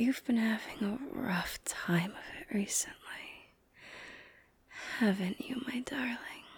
you've been having a rough time of it recently. Haven't you, my darling?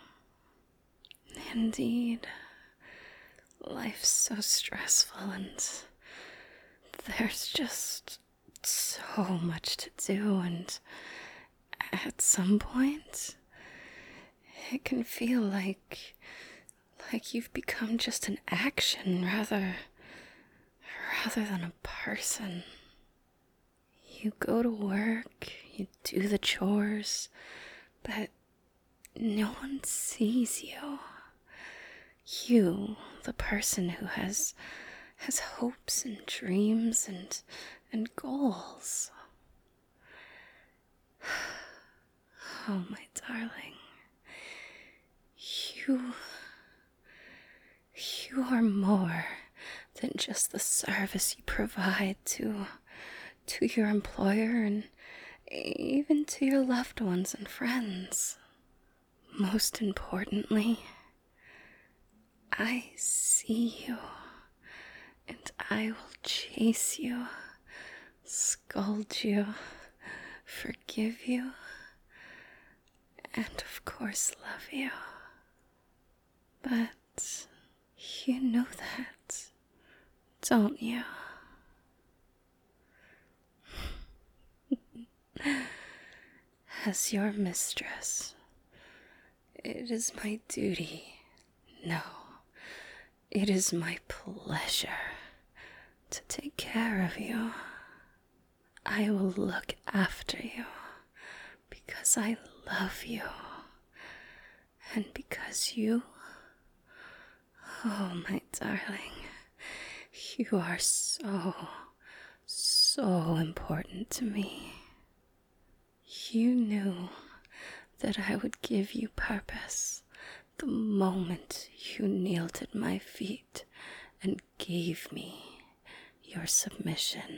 Indeed. Life's so stressful and there's just so much to do, and at some point it can feel like you've become just an action rather than a person. You go to work, you do the chores, but no one sees you. You, the person who has hopes and dreams and goals. Oh, my darling. You are more than just the service you provide to your employer and even to your loved ones and friends. Most importantly, I see you, and I will chase you, scold you, forgive you, and of course love you. But you know that, don't you? As your mistress, it is my duty, no, it is my pleasure to take care of you. I will look after you because I love you, and because you, oh my darling, you are so important to me. You knew that I would give you purpose the moment you kneeled at my feet and gave me your submission.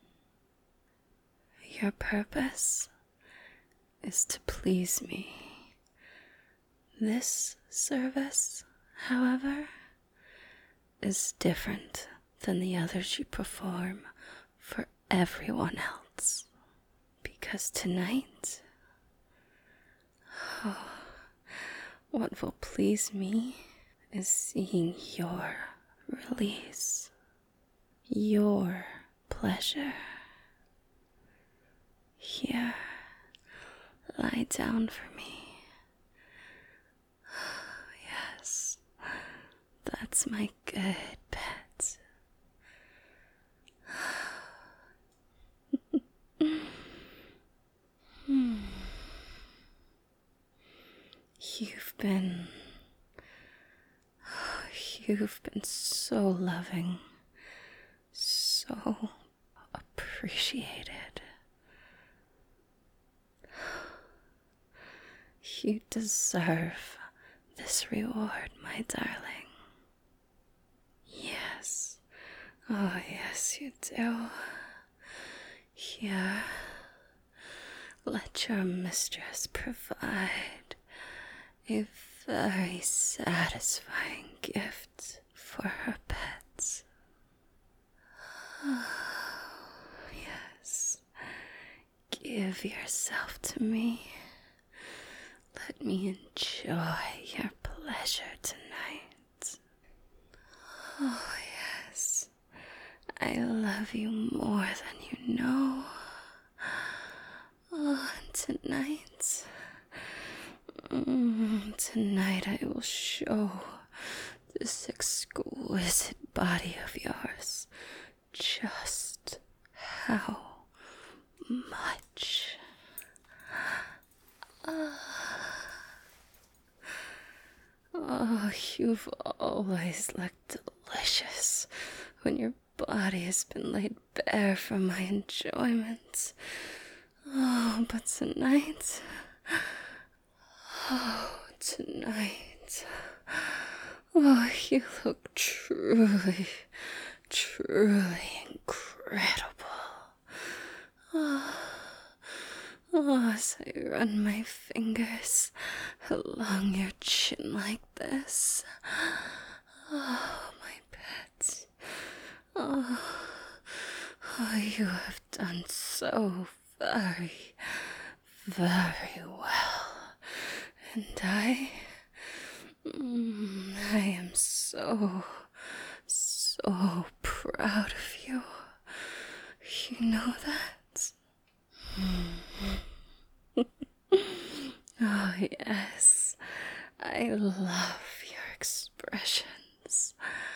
Your purpose is to please me. This service, however, is different than the others you perform for everyone else. Because tonight, what will please me is seeing your release, your pleasure. Here, lie down for me. Yes, that's my good pet. You've been so loving, so appreciated. You deserve this reward, my darling. Yes, oh yes you do. Here, let your mistress provide a very satisfying gift for her pets. Yes, give yourself to me. Let me enjoy your pleasure tonight. Oh yes, I love you more than you know. Oh, and tonight I will show this exquisite body of yours just how much. Oh, you've always looked delicious when your body has been laid bare for my enjoyment. Oh, but tonight, you look truly incredible. As I run my fingers along your chin like this. Oh, my pet. Oh, you have done so very, very well. And I am so, so proud of you. You know that? Oh, yes. I love your expressions.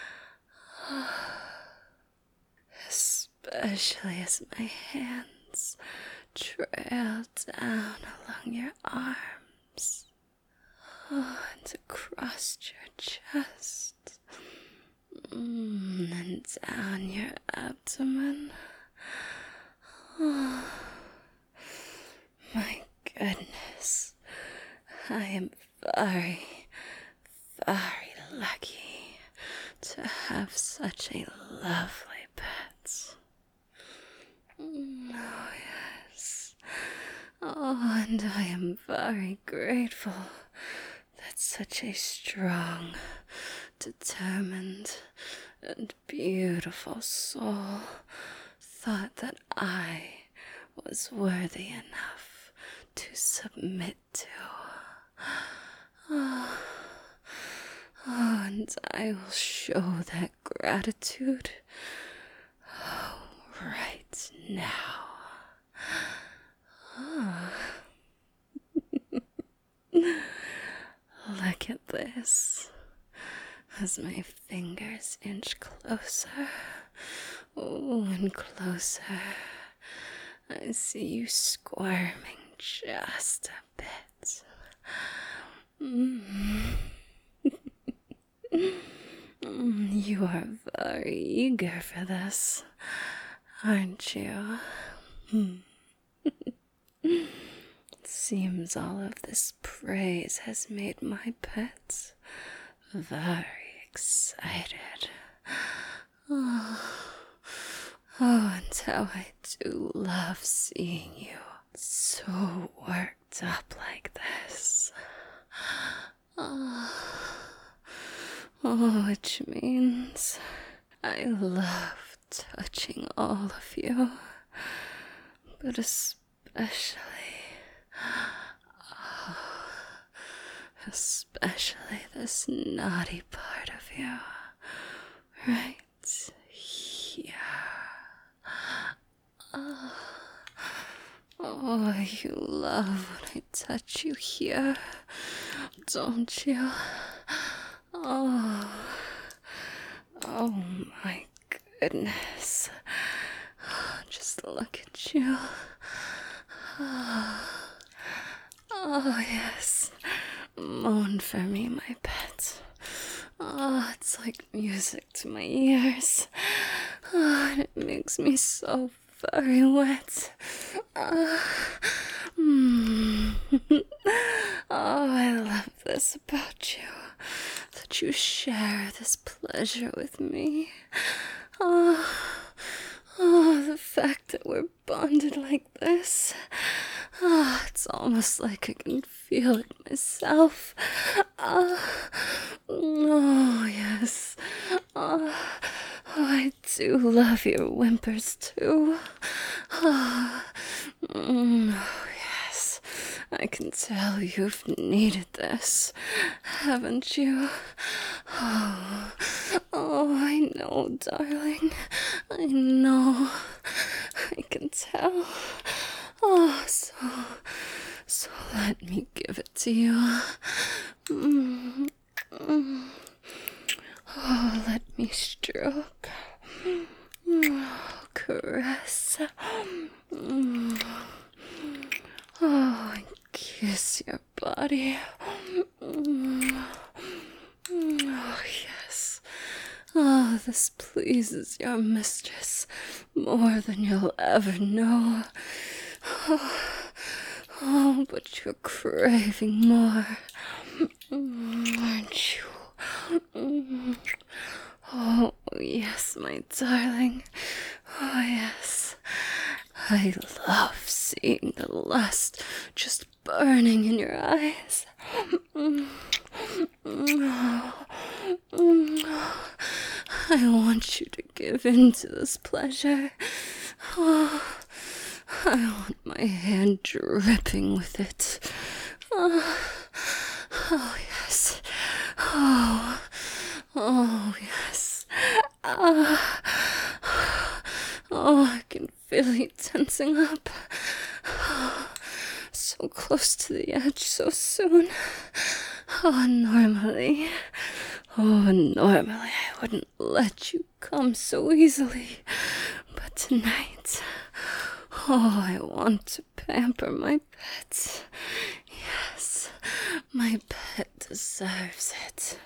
Especially as my hands trail down along your arms. Oh, and across your chest. And down your abdomen. Oh, my goodness. I am very, very lucky to have such a lovely pet. Oh, yes. Oh, and I am very grateful that such a strong, determined, and beautiful soul thought that I was worthy enough to submit to. Oh, and I will show that gratitude right now. Look at this. As my fingers inch closer, oh, and closer, I see you squirming just a bit. You are very eager for this, aren't you? It seems all of this praise has made my pets very excited. Oh, and how I do love seeing you so worked up like this. Which means I love touching all of you, but especially this naughty part of you, right here. Oh, you love when I touch you here, don't you? Oh my goodness. Just look at you. Oh, yes. Moan for me, my pet. Oh, it's like music to my ears. Oh, and it makes me so very wet. Oh, I love this about you. That you share this pleasure with me. Oh, the fact that we're bonded like this. Oh, it's almost like I can feel it myself. Oh, yes. Oh, I do love your whimpers too. Oh, yes. I can tell you've needed this, haven't you? Oh, I know, darling. I know. I can tell. Oh, so let me give it to you. Oh, let me stroke. Caress. Oh, and kiss your body. Oh, yes. Oh, this pleases your mistress more than you'll ever know. Oh, but you're craving more, aren't you? Oh, yes, my darling. Oh, yes. I love seeing the lust just burning in your eyes. I want you to give in to this pleasure. Oh, I want my hand dripping with it. Oh, oh yes. Oh, oh yes. Ah. Oh, I can feel you tensing up. So close to the edge so soon. Normally I wouldn't let you come so easily. But tonight, I want to pamper my pet. Yes, my pet deserves it.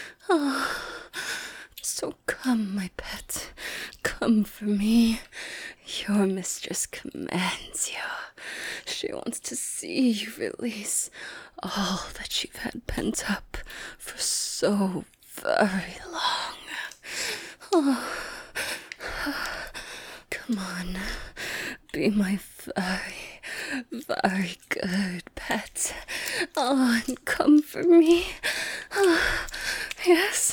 So come, my pet, come for me. Your mistress commands you. She wants to see you release all that you've had pent up for so very long. Come on, be my very good pet. And come for me. Yes.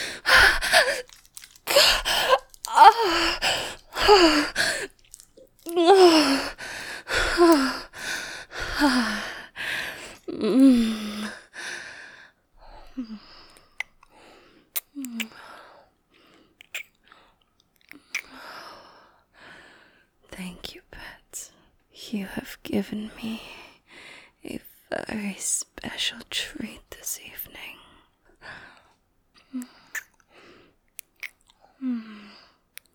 Thank you, pet. You have given me a very special treat this evening.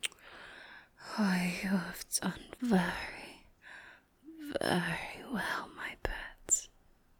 You have done very, very well,